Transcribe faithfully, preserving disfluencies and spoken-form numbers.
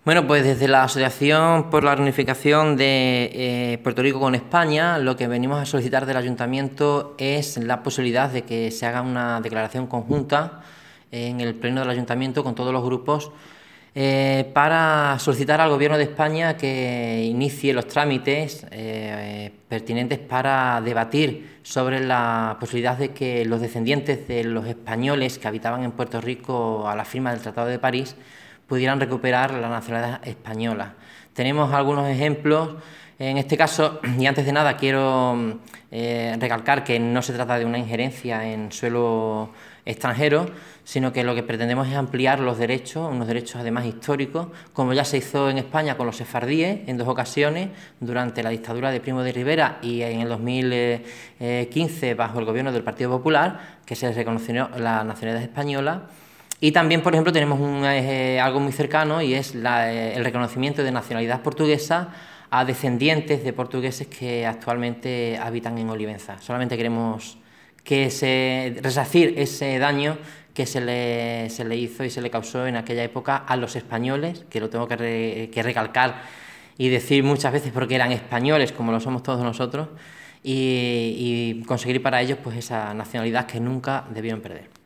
Bueno, pues desde la Asociación por la Reunificación de eh, Puerto Rico con España, lo que venimos a solicitar del Ayuntamiento es la posibilidad de que se haga una declaración conjunta en el Pleno del Ayuntamiento con todos los grupos eh, para solicitar al Gobierno de España que inicie los trámites eh, pertinentes para debatir sobre la posibilidad de que los descendientes de los españoles que habitaban en Puerto Rico a la firma del Tratado de París pudieran recuperar la nacionalidad española. Tenemos algunos ejemplos. En este caso, y antes de nada, quiero eh, recalcar que no se trata de una injerencia en suelo extranjero, sino que lo que pretendemos es ampliar los derechos, unos derechos además históricos, como ya se hizo en España con los sefardíes en dos ocasiones, durante la dictadura de Primo de Rivera y en el dos mil quince bajo el gobierno del Partido Popular, que se les reconoció la nacionalidad española. Y también, por ejemplo, tenemos un, eh, algo muy cercano y es la, eh, el reconocimiento de nacionalidad portuguesa a descendientes de portugueses que actualmente habitan en Olivenza. Solamente queremos que se, resarcir ese daño que se le, se le hizo y se le causó en aquella época a los españoles, que lo tengo que, re, que recalcar y decir muchas veces porque eran españoles como lo somos todos nosotros, y, y conseguir para ellos pues esa nacionalidad que nunca debieron perder.